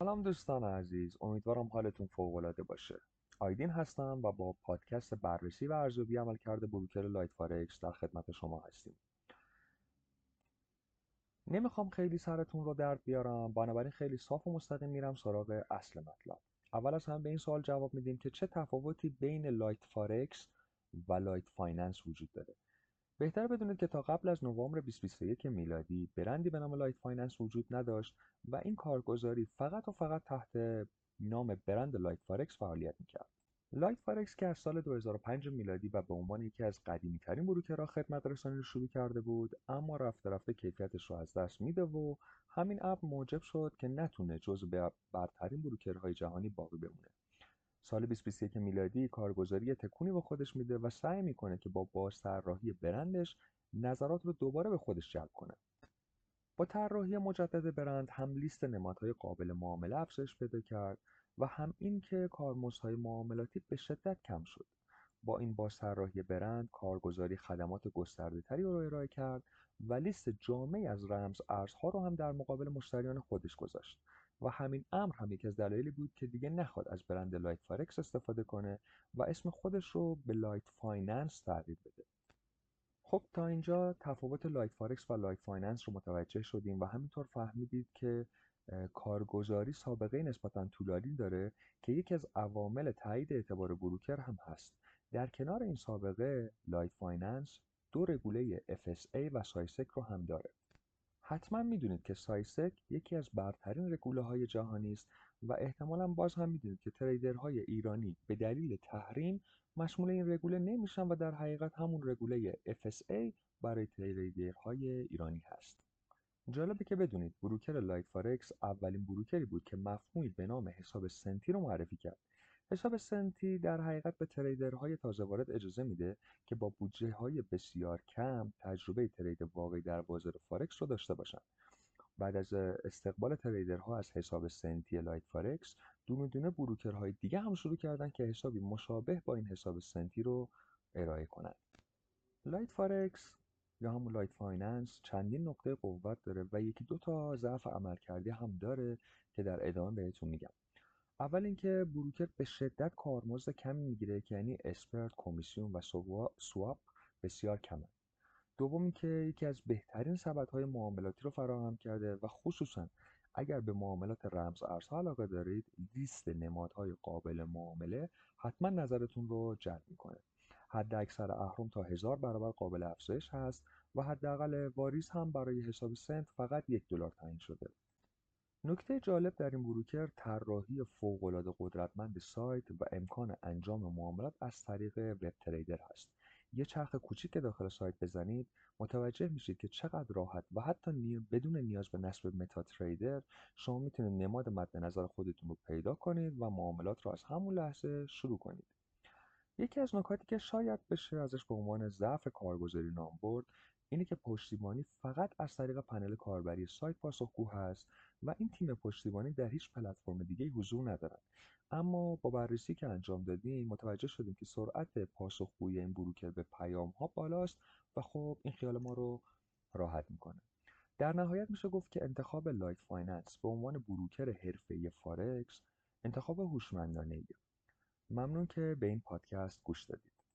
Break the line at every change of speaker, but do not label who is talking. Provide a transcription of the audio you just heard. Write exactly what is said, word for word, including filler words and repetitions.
سلام دوستان عزیز، امیدوارم حالتون فوق‌العاده باشه. آیدین هستم و با پادکست بررسی و ارزیابی عملکرد بروکر لایت فارکس در خدمت شما هستیم. نمیخوام خیلی سرتون رو درد بیارم، بنابراین خیلی صاف و مستقیم میرم سراغ اصل مطلب. اول از همه به این سوال جواب میدیم که چه تفاوتی بین لایت فارکس و لایت فایننس وجود داره. بهتر بدونید که تا قبل از نوامبر بیست و بیست و یک میلادی برندی به نام لایت فایننس وجود نداشت و این کارگزاری فقط و فقط تحت نام برند لایت فارکس فعالیت میکرد. لایت فارکس که از سال دو هزار و پنج میلادی و به عنوان یکی از قدیمی‌ترین بروکرها خدمت رسانی رو شروع کرده بود، اما رفته رفته کیفیتش رو از دست میده و همین امر موجب شد که نتونه جزو برترین بروکرهای جهانی باقی بمونه. سال بیست و بیست و یک میلادی کارگزاری تکونی به خودش میده و سعی میکنه که با بازطراحی برندش نظرات رو دوباره به خودش جلب کنه. با طراحی مجدد برند هم لیست نمادهای قابل معامله افزایش پیدا کرد و هم این که کارمزدهای معاملاتی به شدت کم شد. با این بازطراحی برند کارگزاری خدمات گسترده‌تری رو ارائه کرد و لیست جامعی از رمز ارزها رو هم در مقابل مشتریان خودش گذاشت و همین امر هم یکی از دلایلی بود که دیگه نخواد از برند لایت فارکس استفاده کنه و اسم خودش رو به لایت فایننس تغییر بده. خب تا اینجا تفاوت لایت فارکس و لایت فایننس رو متوجه شدیم و همینطور فهمیدید که اه، کارگزاری سابقه نسبتا طولانی داره که یکی از عوامل تایید اعتبار بروکر هم هست. در کنار این سابقه لایت فایننس دو رگوله اف اس ای و سایسک رو هم داره. حتما میدونید که سایسک یکی از برترین رگوله های جهانی است و احتمالا باز هم میدونید که تریدرهای ایرانی به دلیل تحریم مشمول این رگوله نمیشن و در حقیقت همون رگوله اف اس ای برای تریدرهای ایرانی هست. جالبه که بدونید بروکر لایت فارکس اولین بروکری بود که مفهومی به نام حساب سنتی رو معرفی کرد. حساب سنتی در حقیقت به تریدرهای تازه وارد اجازه میده که با بودجه های بسیار کم تجربه ترید واقعی در بازار فارکس رو داشته باشن. بعد از استقبال تریدرها از حساب سنتی لایت فارکس، دونه دونه بروکرهای دیگه هم شروع کردن که حسابی مشابه با این حساب سنتی رو ارائه کنند. لایت فارکس یا همون لایت فایننس چندین نقطه قوت داره و یکی دو تا ضعف عملکردی هم داره که در ادامه بهتون میگم. اول اینکه بروکر به شدت کارمزد کمی میگیره که یعنی اسپرت، کمیسیون و سوا- سواپ بسیار کمه. دوم اینکه یکی از بهترین سبدهای معاملاتی رو فراهم کرده و خصوصا اگر به معاملات رمز ارزها علاقه دارید، لیست نمادهای قابل معامله حتما نظرتون رو جلب میکنه. حد اکثر اهرم تا هزار برابر قابل افزایش هست و حداقل واریز هم برای حساب سنت فقط یک دلار تعیین شده. نکته جالب در این بروکر طراحی فوق‌العاده قدرتمند سایت و امکان انجام معاملات از طریق وب تریدر هست. یه چرخ کوچیک که داخل سایت بزنید متوجه میشید که چقدر راحت و حتی نی- بدون نیاز به نصب متا تریدر شما میتونید نماد مد نظر خودتون رو پیدا کنید و معاملات رو از همون لحظه شروع کنید. یکی از نکاتی که شاید بشه ازش به عنوان ضعف کارگزاری نام برد اینه که پشتیبانی فقط از طریق پنل کاربری سایت پاسخگو هست و این تیم پشتیبانی در هیچ پلتفرم دیگه حضور ندارن. اما با بررسی که انجام دادیم متوجه شدیم که سرعت پاسخگویی این بروکر به پیام ها بالاست و خب این خیال ما رو راحت میکنه. در نهایت میشه گفت که انتخاب لایت فایننس به عنوان بروکر حرفه‌ای فارکس انتخاب هوشمندانه. ممنون که به این پادکست گوش دادید.